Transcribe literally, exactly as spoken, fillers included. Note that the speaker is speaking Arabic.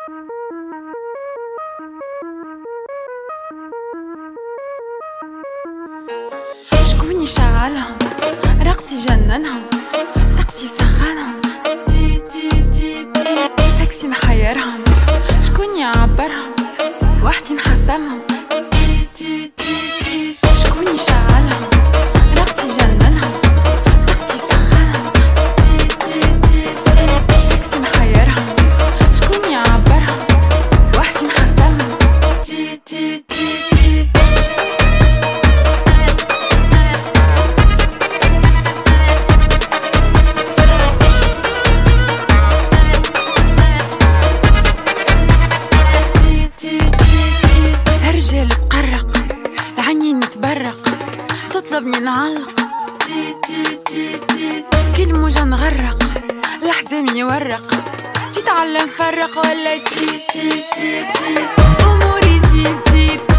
شكون يشعلهم؟ رقصي جننهم، طقسي سخنهم، تي تي تي تي سكسي محيرهم. شكون يعبرهم؟ وحدي نحطمهم، تي تي تي تي شكون يشعلهم؟ رقصي جننهم، طقسي سخنهم، تي تي تي تي سكسي محيرهم. شكون يعبرهم؟ وحدي نحطمهم، تي تي تي تي رجال بقرق العينين تبرق، تطلبني نعلق، تي تي تي تي كي الموجة نغرق، الحزام يورق، جيت على نفرق ولا تي تي تي تي أموري زيد زيد